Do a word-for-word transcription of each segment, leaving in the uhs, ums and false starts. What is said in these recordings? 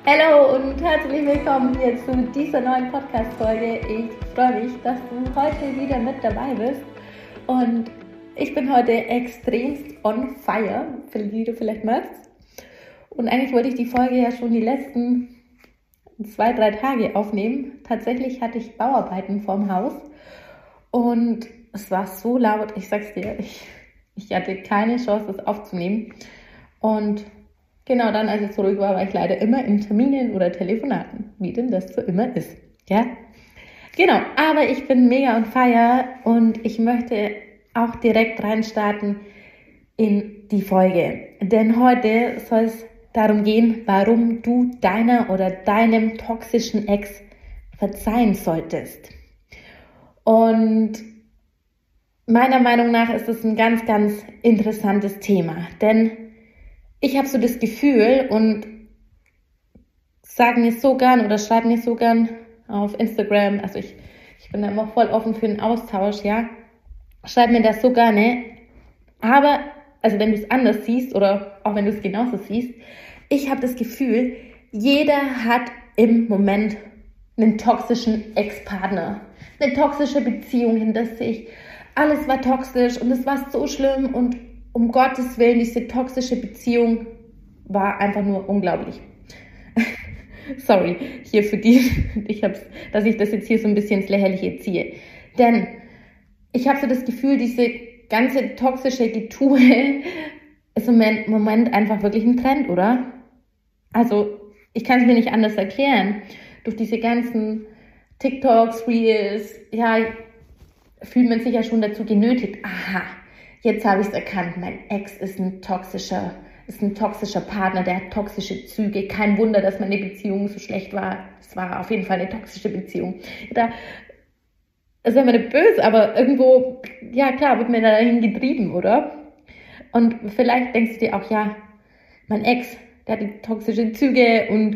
Hallo und herzlich willkommen hier zu dieser neuen Podcast-Folge. Ich freue mich, dass du heute wieder mit dabei bist. Und ich bin heute extremst on fire, wie du vielleicht merkst. Und eigentlich wollte ich die Folge ja schon die letzten zwei, drei Tage aufnehmen. Tatsächlich hatte ich Bauarbeiten vorm Haus und es war so laut, ich sag's dir, ich, ich hatte keine Chance, das aufzunehmen. Und genau dann, als es so ruhig war, war ich leider immer in Terminen oder Telefonaten, wie denn das so immer ist. Ja, genau, aber ich bin mega on fire und ich möchte auch direkt reinstarten in die Folge. Denn heute soll es darum gehen, warum du deiner oder deinem toxischen Ex verzeihen solltest. Und meiner Meinung nach ist es ein ganz, ganz interessantes Thema, denn ich habe so das Gefühl und sage mir so gern oder schreibe mir so gern auf Instagram, also ich, ich bin da immer voll offen für den Austausch, ja, schreib mir das so gerne, aber, also wenn du es anders siehst oder auch wenn du es genauso siehst, ich habe das Gefühl, jeder hat im Moment einen toxischen Ex-Partner, eine toxische Beziehung hinter sich, alles war toxisch und es war so schlimm und um Gottes Willen, diese toxische Beziehung war einfach nur unglaublich. Sorry, hier für die, ich hab's, dass ich das jetzt hier so ein bisschen ins Lächerliche ziehe. Denn ich habe so das Gefühl, diese ganze toxische Getue ist im Moment einfach wirklich ein Trend, oder? Also, ich kann es mir nicht anders erklären. Durch diese ganzen TikToks, Reels, ja, fühlt man sich ja schon dazu genötigt. Aha. Jetzt habe ich es erkannt, mein Ex ist ein toxischer, ist ein toxischer Partner, der hat toxische Züge. Kein Wunder, dass meine Beziehung so schlecht war. Es war auf jeden Fall eine toxische Beziehung. Da ist ja immer nicht böse, aber irgendwo, ja klar, wird man da dahin getrieben, oder? Und vielleicht denkst du dir auch, ja, mein Ex, der hat toxische Züge und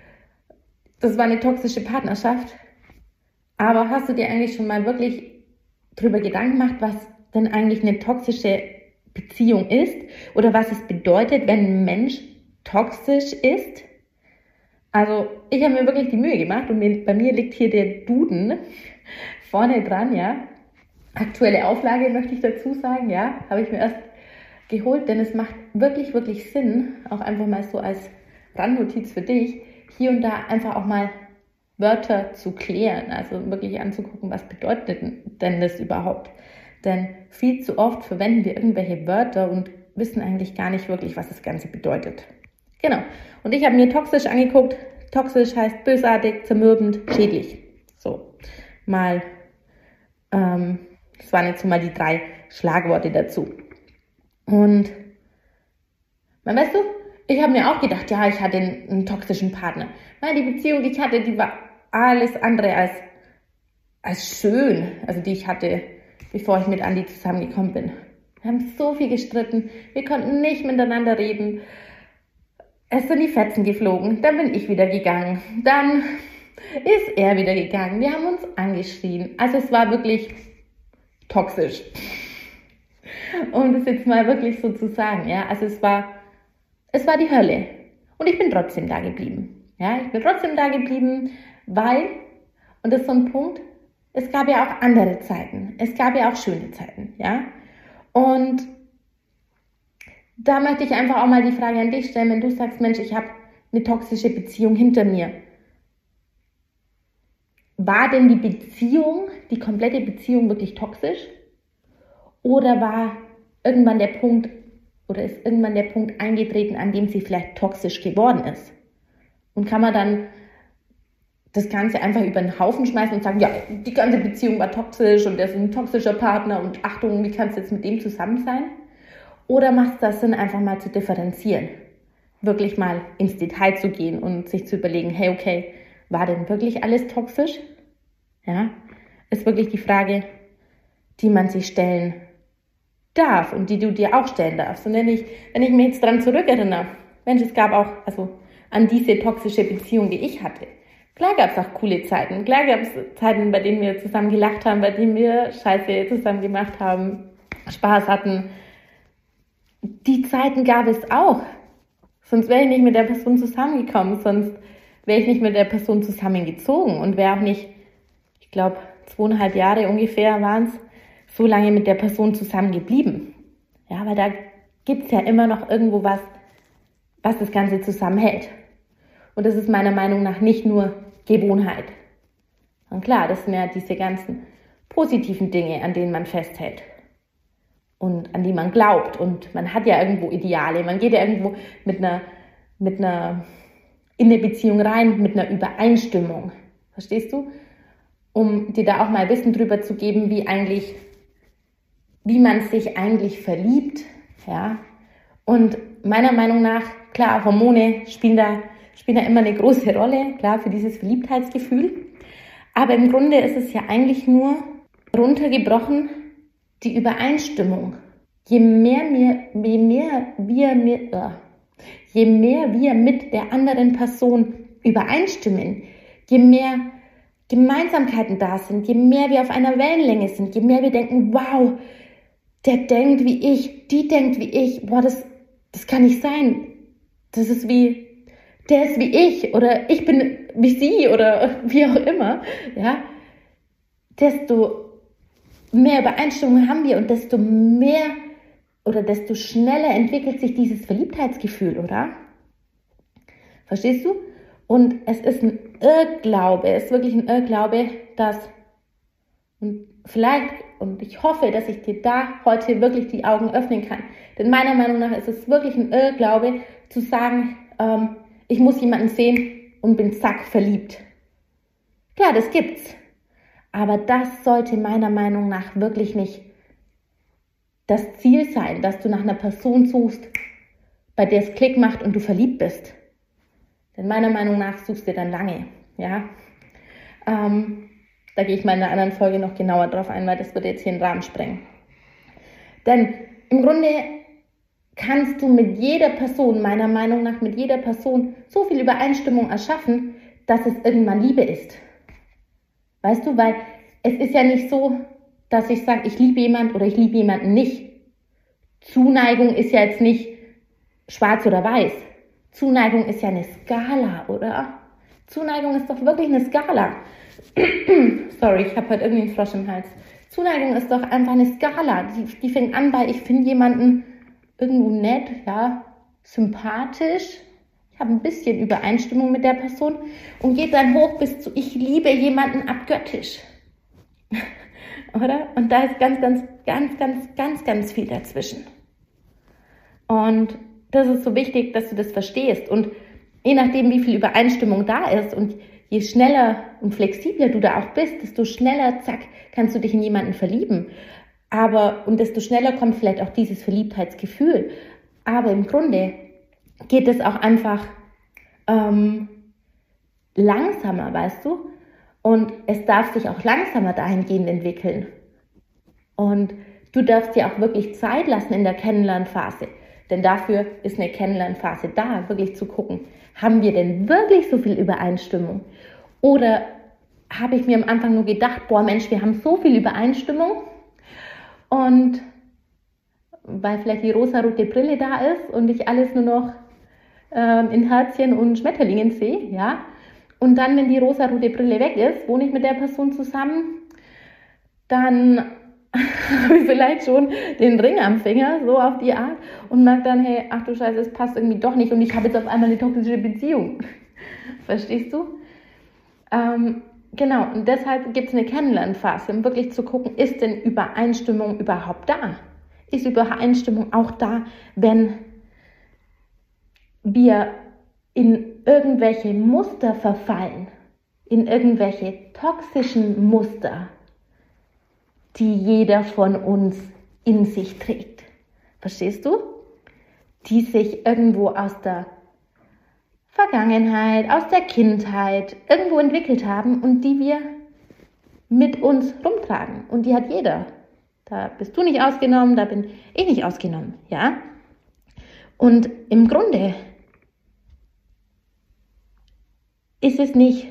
das war eine toxische Partnerschaft. Aber hast du dir eigentlich schon mal wirklich drüber Gedanken gemacht, was denn eigentlich eine toxische Beziehung ist oder was es bedeutet, wenn ein Mensch toxisch ist? Also ich habe mir wirklich die Mühe gemacht und mir, bei mir liegt hier der Duden vorne dran, ja. Aktuelle Auflage möchte ich dazu sagen, ja, habe ich mir erst geholt, denn es macht wirklich, wirklich Sinn, auch einfach mal so als Randnotiz für dich, hier und da einfach auch mal Wörter zu klären, also wirklich anzugucken, was bedeutet denn das überhaupt? Denn viel zu oft verwenden wir irgendwelche Wörter und wissen eigentlich gar nicht wirklich, was das Ganze bedeutet. Genau. Und ich habe mir toxisch angeguckt. Toxisch heißt bösartig, zermürbend, schädlich. So, mal, ähm, das waren jetzt so mal die drei Schlagworte dazu. Und, man, weißt du, ich habe mir auch gedacht, ja, ich hatte einen, einen toxischen Partner. Weil die Beziehung, die ich hatte, die war alles andere als, als schön, also die ich hatte, bevor ich mit Andi zusammengekommen bin. Wir haben so viel gestritten, wir konnten nicht miteinander reden. Es sind die Fetzen geflogen, dann bin ich wieder gegangen, dann ist er wieder gegangen. Wir haben uns angeschrien. Also es war wirklich toxisch. Um das jetzt mal wirklich so zu sagen, ja, also es war, es war die Hölle. Und ich bin trotzdem da geblieben. Ja, ich bin trotzdem da geblieben, weil, und das ist so ein Punkt, es gab ja auch andere Zeiten. Es gab ja auch schöne Zeiten, ja. Und da möchte ich einfach auch mal die Frage an dich stellen, wenn du sagst, Mensch, ich habe eine toxische Beziehung hinter mir. War denn die Beziehung, die komplette Beziehung wirklich toxisch? Oder war irgendwann der Punkt, oder ist irgendwann der Punkt eingetreten, an dem sie vielleicht toxisch geworden ist? Und kann man dann das Ganze einfach über den Haufen schmeißen und sagen, ja, die ganze Beziehung war toxisch und der ist ein toxischer Partner und Achtung, wie kannst du jetzt mit dem zusammen sein? Oder macht es das Sinn, einfach mal zu differenzieren? Wirklich mal ins Detail zu gehen und sich zu überlegen, hey, okay, war denn wirklich alles toxisch? Ja, ist wirklich die Frage, die man sich stellen darf und die du dir auch stellen darfst. Und wenn ich, wenn ich mich jetzt dran zurückerinnere, Mensch, es gab auch, also an diese toxische Beziehung, die ich hatte. Klar gab es auch coole Zeiten. Klar gab es Zeiten, bei denen wir zusammen gelacht haben, bei denen wir Scheiße zusammen gemacht haben, Spaß hatten. Die Zeiten gab es auch. Sonst wäre ich nicht mit der Person zusammengekommen. Sonst wäre ich nicht mit der Person zusammengezogen und wäre auch nicht, ich glaube, zweieinhalb Jahre ungefähr waren es, so lange mit der Person zusammen geblieben. Ja, weil da gibt es ja immer noch irgendwo was, was das Ganze zusammenhält. Und das ist meiner Meinung nach nicht nur Gewohnheit. Und klar, das sind ja diese ganzen positiven Dinge, an denen man festhält und an die man glaubt. Und man hat ja irgendwo Ideale. Man geht ja irgendwo mit einer, mit einer in eine Beziehung rein, mit einer Übereinstimmung. Verstehst du? Um dir da auch mal Wissen drüber zu geben, wie eigentlich, wie man sich eigentlich verliebt. Ja? Und meiner Meinung nach, klar, Hormone spielen da, spielen da immer eine große Rolle, klar, für dieses Verliebtheitsgefühl. Aber im Grunde ist es ja eigentlich nur runtergebrochen die Übereinstimmung. Je mehr wir, je mehr wir, mit, äh, je mehr wir mit der anderen Person übereinstimmen, je mehr Gemeinsamkeiten da sind, je mehr wir auf einer Wellenlänge sind, je mehr wir denken, wow, der denkt wie ich, die denkt wie ich, boah, das, das kann nicht sein. Das ist wie, der ist wie ich oder ich bin wie sie oder wie auch immer, ja, desto mehr Übereinstimmung haben wir und desto mehr oder desto schneller entwickelt sich dieses Verliebtheitsgefühl, oder? Verstehst du? Und es ist ein Irrglaube, es ist wirklich ein Irrglaube, dass, und vielleicht, und ich hoffe, dass ich dir da heute wirklich die Augen öffnen kann, denn meiner Meinung nach ist es wirklich ein Irrglaube, zu sagen, ähm, ich muss jemanden sehen und bin zack verliebt. Klar, das gibt's. Aber das sollte meiner Meinung nach wirklich nicht das Ziel sein, dass du nach einer Person suchst, bei der es Klick macht und du verliebt bist. Denn meiner Meinung nach suchst du dann lange. Ja? Ähm, da gehe ich mal in einer anderen Folge noch genauer drauf ein, weil das würde jetzt hier den Rahmen sprengen. Denn im Grunde kannst du mit jeder Person, meiner Meinung nach mit jeder Person, so viel Übereinstimmung erschaffen, dass es irgendwann Liebe ist. Weißt du, weil es ist ja nicht so, dass ich sage, ich liebe jemanden oder ich liebe jemanden nicht. Zuneigung ist ja jetzt nicht schwarz oder weiß. Zuneigung ist ja eine Skala, oder? Zuneigung ist doch wirklich eine Skala. Sorry, ich habe heute irgendwie einen Frosch im Hals. Zuneigung ist doch einfach eine Skala. Die, die fängt an bei, ich finde jemanden irgendwo nett, ja, sympathisch. Ich habe ein bisschen Übereinstimmung mit der Person und geht dann hoch bis zu, ich liebe jemanden abgöttisch. Oder? Und da ist ganz, ganz, ganz, ganz, ganz, ganz viel dazwischen. Und das ist so wichtig, dass du das verstehst. Und je nachdem, wie viel Übereinstimmung da ist und je schneller und flexibler du da auch bist, desto schneller, zack, kannst du dich in jemanden verlieben. Aber, und desto schneller kommt vielleicht auch dieses Verliebtheitsgefühl. Aber im Grunde geht es auch einfach ähm, langsamer, weißt du? Und es darf sich auch langsamer dahingehend entwickeln. Und du darfst dir auch wirklich Zeit lassen in der Kennenlernphase. Denn dafür ist eine Kennenlernphase da, wirklich zu gucken, haben wir denn wirklich so viel Übereinstimmung? Oder habe ich mir am Anfang nur gedacht, boah Mensch, wir haben so viel Übereinstimmung und weil vielleicht die rosarote Brille da ist und ich alles nur noch ähm, in Herzchen und Schmetterlingen sehe, ja. Und dann, wenn die rosarote Brille weg ist, wohne ich mit der Person zusammen, dann habe ich vielleicht schon den Ring am Finger, so auf die Art, und merke dann, hey, ach du Scheiße, es passt irgendwie doch nicht und ich habe jetzt auf einmal eine toxische Beziehung. Verstehst du? Ähm, genau, und deshalb gibt es eine Kennenlernphase, um wirklich zu gucken, ist denn Übereinstimmung überhaupt da? Ist Übereinstimmung auch da, wenn wir in irgendwelche Muster verfallen, in irgendwelche toxischen Muster, die jeder von uns in sich trägt. Verstehst du? Die sich irgendwo aus der Vergangenheit, aus der Kindheit irgendwo entwickelt haben und die wir mit uns rumtragen. Und die hat jeder. Da bist du nicht ausgenommen, da bin ich nicht ausgenommen. Ja? Und im Grunde ist es nicht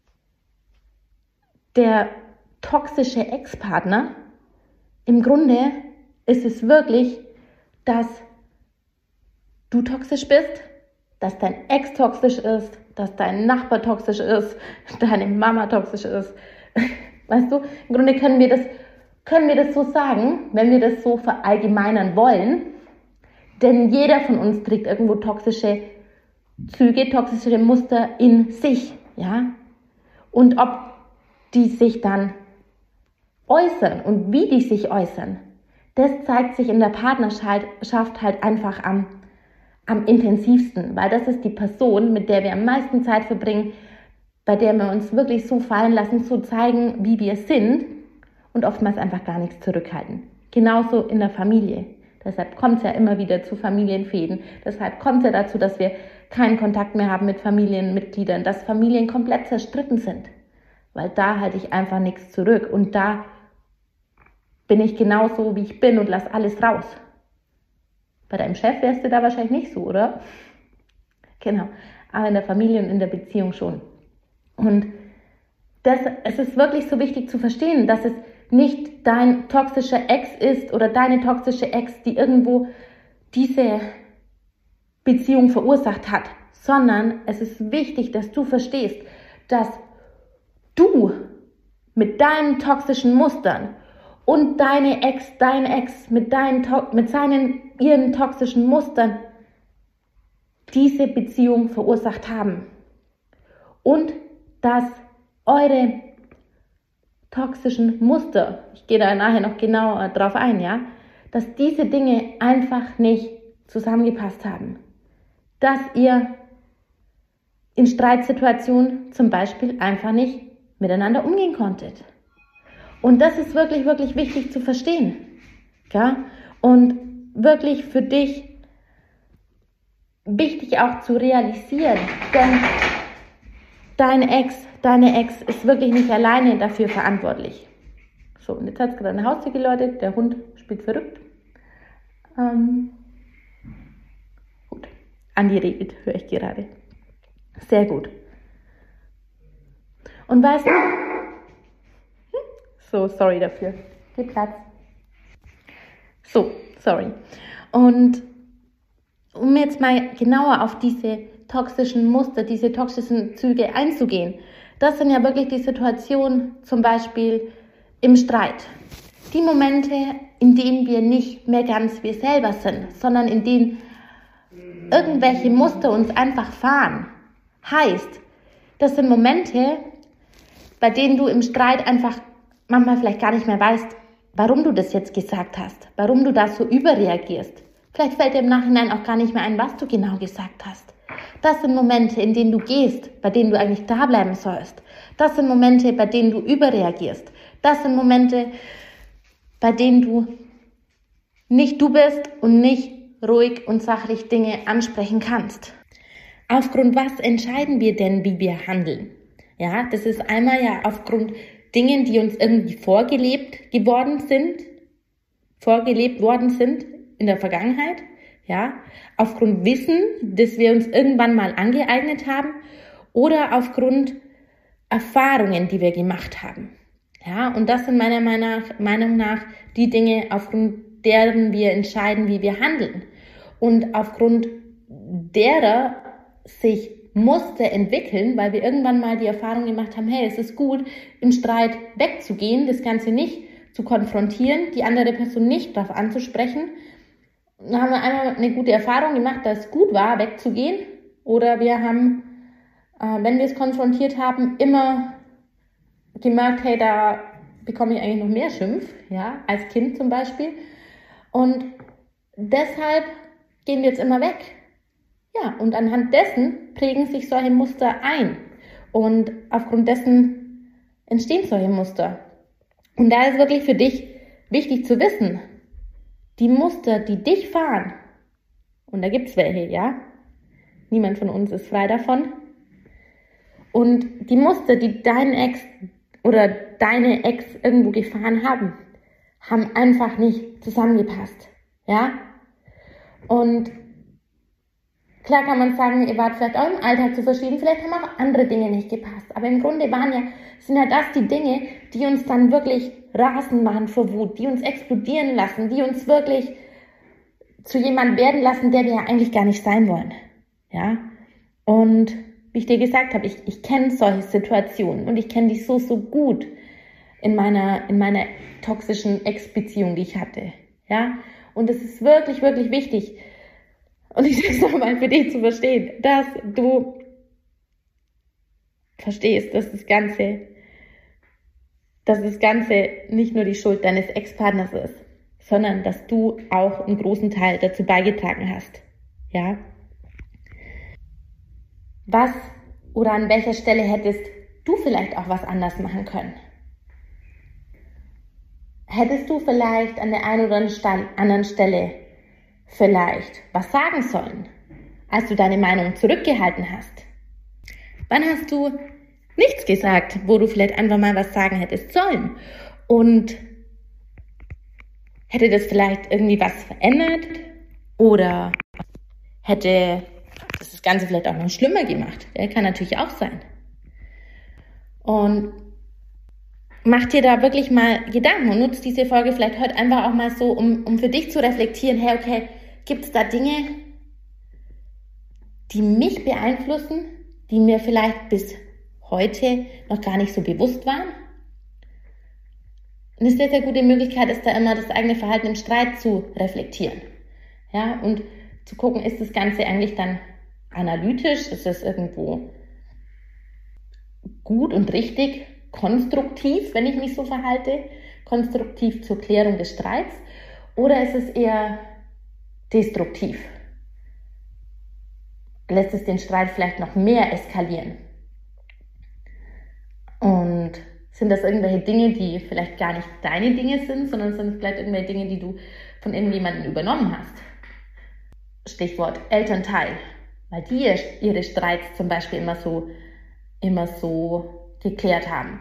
der toxische Ex-Partner. Im Grunde ist es wirklich, dass du toxisch bist, dass dein Ex toxisch ist dass dein Nachbar toxisch ist, deine Mama toxisch ist. Weißt du, im Grunde können wir das, können wir das so sagen, wenn wir das so verallgemeinern wollen, denn jeder von uns trägt irgendwo toxische Züge, toxische Muster in sich, ja. Und ob die sich dann äußern und wie die sich äußern, das zeigt sich in der Partnerschaft halt einfach am, am intensivsten, weil das ist die Person, mit der wir am meisten Zeit verbringen, bei der wir uns wirklich so fallen lassen, so zeigen, wie wir sind und oftmals einfach gar nichts zurückhalten. Genauso in der Familie. Deshalb kommt es ja immer wieder zu Familienfäden. Deshalb kommt es ja dazu, dass wir keinen Kontakt mehr haben mit Familienmitgliedern, dass Familien komplett zerstritten sind. Weil da halte ich einfach nichts zurück und da bin ich genauso, wie ich bin und lasse alles raus. Bei deinem Chef wärst du da wahrscheinlich nicht so, oder? Genau, aber in der Familie und in der Beziehung schon. Und das, es ist wirklich so wichtig zu verstehen, dass es nicht dein toxischer Ex ist oder deine toxische Ex, die irgendwo diese Beziehung verursacht hat, sondern es ist wichtig, dass du verstehst, dass du mit deinen toxischen Mustern und deine Ex, dein Ex mit, deinen, mit seinen, ihren toxischen Mustern diese Beziehung verursacht haben. Und dass eure toxischen Muster, ich gehe da nachher noch genauer drauf ein, ja, dass diese Dinge einfach nicht zusammengepasst haben. Dass ihr in Streitsituationen zum Beispiel einfach nicht miteinander umgehen konntet. Und das ist wirklich, wirklich wichtig zu verstehen. Ja? Und wirklich für dich wichtig auch zu realisieren. Denn dein Ex, deine Ex ist wirklich nicht alleine dafür verantwortlich. So, und jetzt hat es gerade eine Haustür geläutet, der Hund spielt verrückt. Ähm, gut, Andi redet, höre ich gerade. Sehr gut. Und weißt du, so, sorry dafür. Gib Platz. So, sorry. Und um jetzt mal genauer auf diese toxischen Muster, diese toxischen Züge einzugehen, das sind ja wirklich die Situationen, zum Beispiel im Streit. Die Momente, in denen wir nicht mehr ganz wir selber sind, sondern in denen irgendwelche Muster uns einfach fahren. Heißt, das sind Momente, bei denen du im Streit einfach manchmal vielleicht gar nicht mehr weißt, warum du das jetzt gesagt hast, warum du da so überreagierst. Vielleicht fällt dir im Nachhinein auch gar nicht mehr ein, was du genau gesagt hast. Das sind Momente, in denen du gehst, bei denen du eigentlich da bleiben sollst. Das sind Momente, bei denen du überreagierst. Das sind Momente, bei denen du nicht du bist und nicht ruhig und sachlich Dinge ansprechen kannst. Aufgrund was entscheiden wir denn, wie wir handeln? Ja, das ist einmal ja aufgrund Dingen, die uns irgendwie vorgelebt geworden sind, vorgelebt worden sind in der Vergangenheit, ja, aufgrund Wissen, das wir uns irgendwann mal angeeignet haben oder aufgrund Erfahrungen, die wir gemacht haben. Ja, und das sind meiner Meinung nach die Dinge, aufgrund deren wir entscheiden, wie wir handeln. Und aufgrund derer sich Muster entwickeln, weil wir irgendwann mal die Erfahrung gemacht haben, hey, es ist gut, im Streit wegzugehen, das Ganze nicht zu konfrontieren, die andere Person nicht darauf anzusprechen. Dann haben wir einmal eine gute Erfahrung gemacht, dass es gut war, wegzugehen. Oder wir haben, äh, wenn wir es konfrontiert haben, immer gemerkt, hey, da bekomme ich eigentlich noch mehr Schimpf, ja, als Kind zum Beispiel. Und deshalb gehen wir jetzt immer weg. Ja, und anhand dessen prägen sich solche Muster ein. Und aufgrund dessen entstehen solche Muster. Und da ist wirklich für dich wichtig zu wissen, die Muster, die dich fahren, und da gibt es welche, ja, niemand von uns ist frei davon, und die Muster, die dein Ex oder deine Ex irgendwo gefahren haben, haben einfach nicht zusammengepasst, ja, und klar kann man sagen, ihr wart vielleicht auch im Alltag zu verschieden, vielleicht haben auch andere Dinge nicht gepasst. Aber im Grunde waren ja, sind ja das die Dinge, die uns dann wirklich rasen machen vor Wut, die uns explodieren lassen, die uns wirklich zu jemandem werden lassen, der wir ja eigentlich gar nicht sein wollen. Ja? Und wie ich dir gesagt habe, ich, ich kenne solche Situationen und ich kenne die so, so gut in meiner, in meiner toxischen Ex-Beziehung, die ich hatte. Ja? Und es ist wirklich, wirklich wichtig, und ich sage es nochmal für dich zu verstehen, dass du verstehst, dass das Ganze, dass das Ganze nicht nur die Schuld deines Ex-Partners ist, sondern dass du auch einen großen Teil dazu beigetragen hast. Ja? Was oder an welcher Stelle hättest du vielleicht auch was anders machen können? Hättest du vielleicht an der einen oder anderen Stelle vielleicht was sagen sollen, als du deine Meinung zurückgehalten hast? Wann hast du nichts gesagt, wo du vielleicht einfach mal was sagen hättest sollen? Und hätte das vielleicht irgendwie was verändert? Oder hätte das das Ganze vielleicht auch noch schlimmer gemacht? Ja, kann natürlich auch sein. Und mach dir da wirklich mal Gedanken und nutz diese Folge vielleicht heute einfach auch mal so, um, um für dich zu reflektieren, hey, okay, gibt es da Dinge, die mich beeinflussen, die mir vielleicht bis heute noch gar nicht so bewusst waren? Eine sehr, sehr gute Möglichkeit ist da immer, das eigene Verhalten im Streit zu reflektieren. Ja, und zu gucken, ist das Ganze eigentlich dann analytisch, ist es irgendwo gut und richtig, konstruktiv, wenn ich mich so verhalte, konstruktiv zur Klärung des Streits, oder ist es eher destruktiv? Lässt es den Streit vielleicht noch mehr eskalieren? Und sind das irgendwelche Dinge, die vielleicht gar nicht deine Dinge sind, sondern sind es vielleicht irgendwelche Dinge, die du von irgendjemandem übernommen hast? Stichwort Elternteil, weil die ihre Streits zum Beispiel immer so, immer so geklärt haben.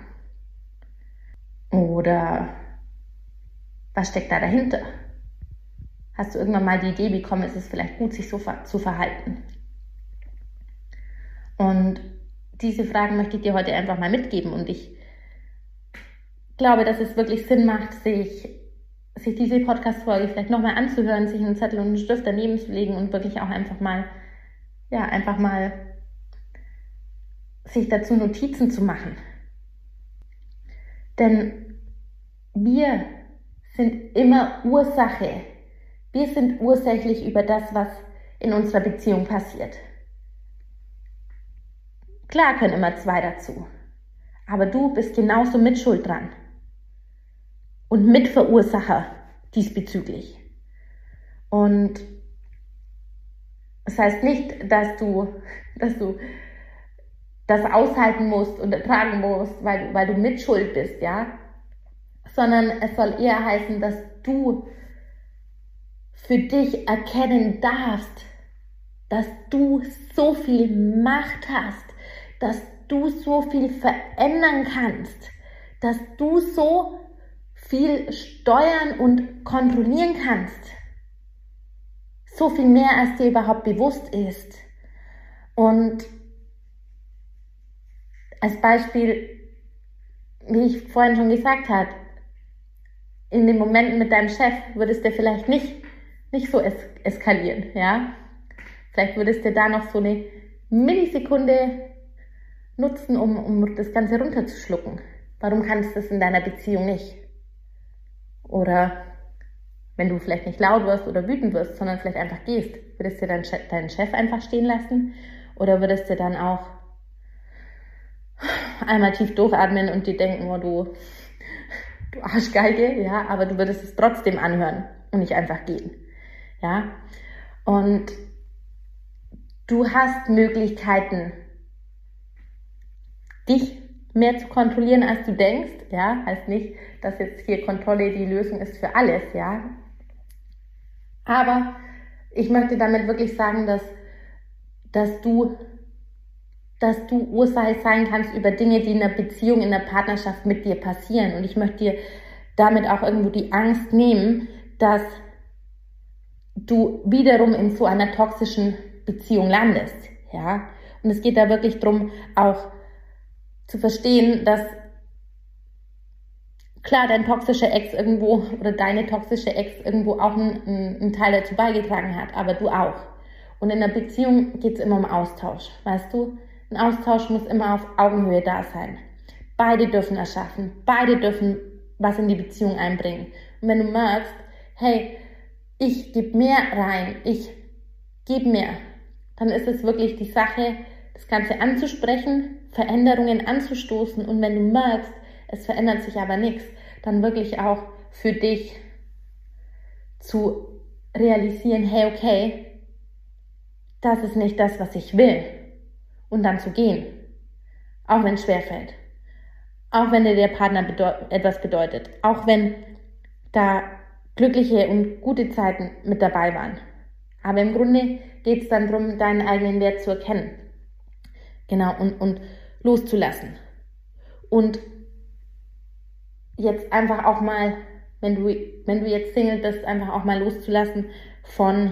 Oder was steckt da dahinter? Hast du irgendwann mal die Idee bekommen, ist es vielleicht gut, sich so zu verhalten? Und diese Fragen möchte ich dir heute einfach mal mitgeben. Und ich glaube, dass es wirklich Sinn macht, sich, sich diese Podcast-Folge vielleicht nochmal anzuhören, sich einen Zettel und einen Stift daneben zu legen und wirklich auch einfach mal, ja, einfach mal sich dazu Notizen zu machen. Denn wir sind immer Ursache. Wir sind ursächlich über das, was in unserer Beziehung passiert. Klar können immer zwei dazu, aber du bist genauso mitschuld dran und Mitverursacher diesbezüglich. Und das heißt nicht, dass du, dass du das aushalten musst und ertragen musst, weil, weil du mitschuld bist, ja, sondern es soll eher heißen, dass du für dich erkennen darfst, dass du so viel Macht hast, dass du so viel verändern kannst, dass du so viel steuern und kontrollieren kannst. So viel mehr, als dir überhaupt bewusst ist. Und als Beispiel, wie ich vorhin schon gesagt habe, in den Momenten mit deinem Chef würdest du vielleicht nicht, nicht so es- eskalieren, ja. Vielleicht würdest du da noch so eine Millisekunde nutzen, um, um das Ganze runterzuschlucken. Warum kannst du das in deiner Beziehung nicht? Oder wenn du vielleicht nicht laut wirst oder wütend wirst, sondern vielleicht einfach gehst, würdest du deinen Chef, deinen Chef einfach stehen lassen? Oder würdest du dann auch einmal tief durchatmen und dir denken, oh du, du Arschgeige, ja, aber du würdest es trotzdem anhören und nicht einfach gehen, ja. Und du hast Möglichkeiten, dich mehr zu kontrollieren, als du denkst, ja, heißt nicht, dass jetzt hier Kontrolle die Lösung ist für alles, ja. Aber ich möchte damit wirklich sagen, dass, dass du dass du Ursache sein kannst über Dinge, die in der Beziehung, in der Partnerschaft mit dir passieren. Und ich möchte dir damit auch irgendwo die Angst nehmen, dass du wiederum in so einer toxischen Beziehung landest. Ja? Und es geht da wirklich darum, auch zu verstehen, dass klar dein toxischer Ex irgendwo oder deine toxische Ex irgendwo auch einen, einen Teil dazu beigetragen hat, aber du auch. Und in der Beziehung geht es immer um Austausch, weißt du? Ein Austausch muss immer auf Augenhöhe da sein. Beide dürfen erschaffen, beide dürfen was in die Beziehung einbringen. Und wenn du merkst, hey, ich gebe mehr rein, ich gebe mehr, dann ist es wirklich die Sache, das Ganze anzusprechen, Veränderungen anzustoßen und wenn du merkst, es verändert sich aber nichts, dann wirklich auch für dich zu realisieren, hey, okay, das ist nicht das, was ich will und dann zu gehen, auch wenn es schwerfällt, auch wenn dir der Partner bedeut- etwas bedeutet, auch wenn da glückliche und gute Zeiten mit dabei waren. Aber im Grunde geht es dann darum, deinen eigenen Wert zu erkennen. Genau, und, und loszulassen. Und jetzt einfach auch mal, wenn du, wenn du jetzt Single bist, einfach auch mal loszulassen von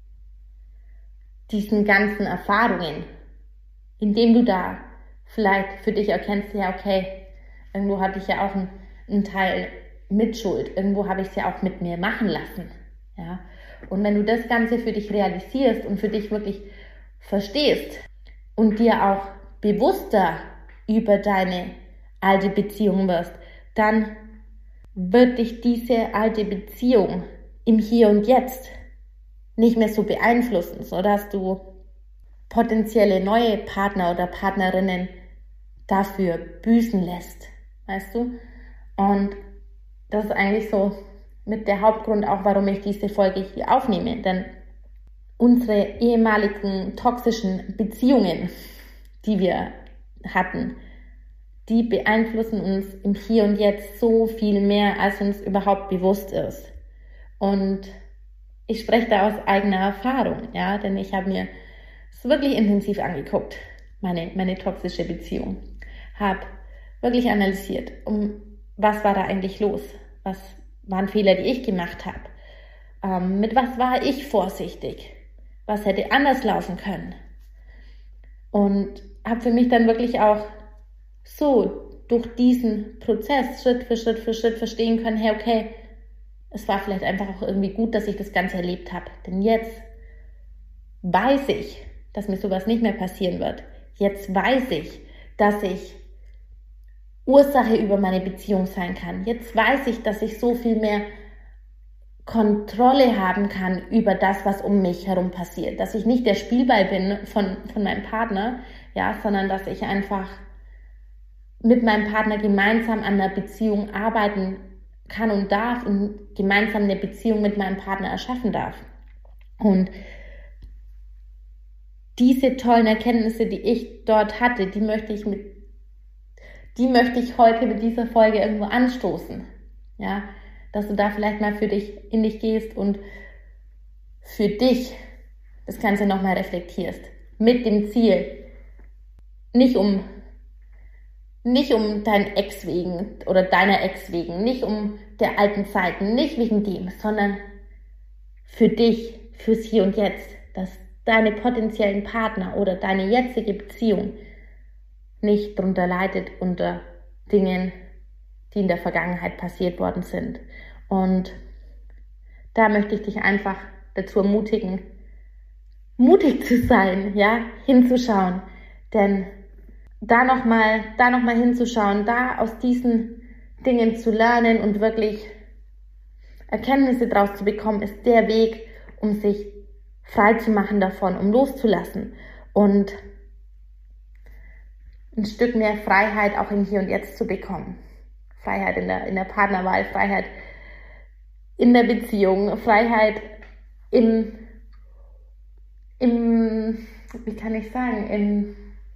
diesen ganzen Erfahrungen, indem du da vielleicht für dich erkennst, ja okay, irgendwo hatte ich ja auch einen, einen Teil Mitschuld, irgendwo habe ich es ja auch mit mir machen lassen. Ja? Und wenn du das Ganze für dich realisierst und für dich wirklich verstehst und dir auch bewusster über deine alte Beziehung wirst, dann wird dich diese alte Beziehung im Hier und Jetzt nicht mehr so beeinflussen, sodass du potenzielle neue Partner oder Partnerinnen dafür büßen lässt, weißt du? Und das ist eigentlich so mit der Hauptgrund auch, warum ich diese Folge hier aufnehme, denn unsere ehemaligen toxischen Beziehungen, die wir hatten, die beeinflussen uns im Hier und Jetzt so viel mehr, als uns überhaupt bewusst ist. Und ich spreche da aus eigener Erfahrung, ja, denn ich habe mir es wirklich intensiv angeguckt, meine, meine toxische Beziehung. Habe wirklich analysiert, um was war da eigentlich los? Was waren Fehler, die ich gemacht habe? Ähm, mit was war ich vorsichtig? Was hätte anders laufen können? Und habe für mich dann wirklich auch so durch diesen Prozess Schritt für Schritt für Schritt verstehen können, hey, okay, es war vielleicht einfach auch irgendwie gut, dass ich das Ganze erlebt habe. Denn jetzt weiß ich, dass mir sowas nicht mehr passieren wird. Jetzt weiß ich, dass ich Ursache über meine Beziehung sein kann. Jetzt weiß ich, dass ich so viel mehr Kontrolle haben kann über das, was um mich herum passiert. Dass ich nicht der Spielball bin von, von meinem Partner, ja, sondern dass ich einfach mit meinem Partner gemeinsam an einer Beziehung arbeiten kann und darf und gemeinsam eine Beziehung mit meinem Partner erschaffen darf. Und diese tollen Erkenntnisse, die ich dort hatte, die möchte ich mit Die möchte ich heute mit dieser Folge irgendwo anstoßen, ja, dass du da vielleicht mal für dich in dich gehst und für dich das Ganze nochmal reflektierst, mit dem Ziel, nicht um, nicht um deinen Ex wegen oder deiner Ex wegen, nicht um der alten Zeiten, nicht wegen dem, sondern für dich, fürs Hier und Jetzt, dass deine potenziellen Partner oder deine jetzige Beziehung nicht darunter leidet unter Dingen, die in der Vergangenheit passiert worden sind. Und da möchte ich dich einfach dazu ermutigen, mutig zu sein, ja, hinzuschauen. Denn da nochmal, da noch mal hinzuschauen, da aus diesen Dingen zu lernen und wirklich Erkenntnisse draus zu bekommen, ist der Weg, um sich frei zu machen davon, um loszulassen und ein Stück mehr Freiheit auch im Hier und Jetzt zu bekommen. Freiheit in der, in der Partnerwahl, Freiheit in der Beziehung, Freiheit im, im, wie kann ich sagen, im,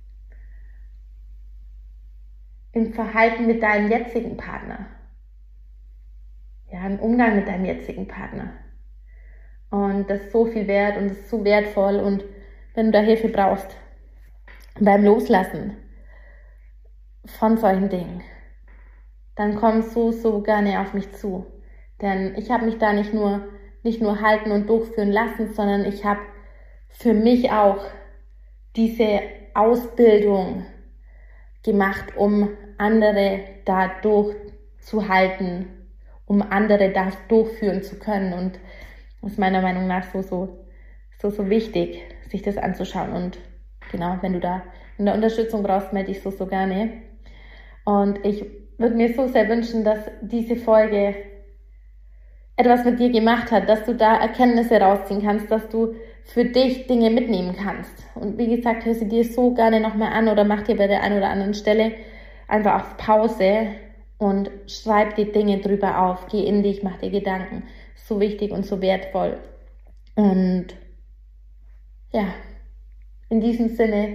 im Verhalten mit deinem jetzigen Partner. Ja, im Umgang mit deinem jetzigen Partner. Und das ist so viel wert und das ist so wertvoll. Und wenn du da Hilfe brauchst beim Loslassen von solchen Dingen, dann komm so, so gerne auf mich zu. Denn ich habe mich da nicht nur, nicht nur halten und durchführen lassen, sondern ich habe für mich auch diese Ausbildung gemacht, um andere da durchzuhalten, um andere das durchführen zu können. Und das ist meiner Meinung nach so, so, so, so wichtig, sich das anzuschauen. Und genau, wenn du da in der Unterstützung brauchst, melde dich so, so gerne. Und ich würde mir so sehr wünschen, dass diese Folge etwas mit dir gemacht hat, dass du da Erkenntnisse rausziehen kannst, dass du für dich Dinge mitnehmen kannst. Und wie gesagt, hör sie dir so gerne nochmal an oder mach dir bei der einen oder anderen Stelle einfach auf Pause und schreib die Dinge drüber auf. Geh in dich, mach dir Gedanken. So wichtig und so wertvoll. Und ja, in diesem Sinne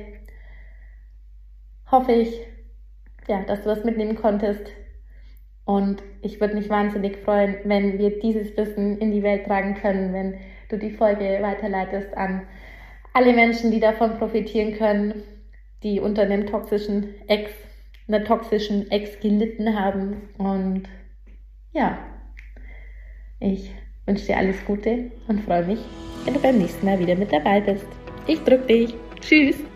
hoffe ich, ja, dass du was mitnehmen konntest. Und ich würde mich wahnsinnig freuen, wenn wir dieses Wissen in die Welt tragen können, wenn du die Folge weiterleitest an alle Menschen, die davon profitieren können, die unter einem toxischen Ex, einer toxischen Ex gelitten haben. Und ja, ich wünsche dir alles Gute und freue mich, wenn du beim nächsten Mal wieder mit dabei bist. Ich drück dich. Tschüss.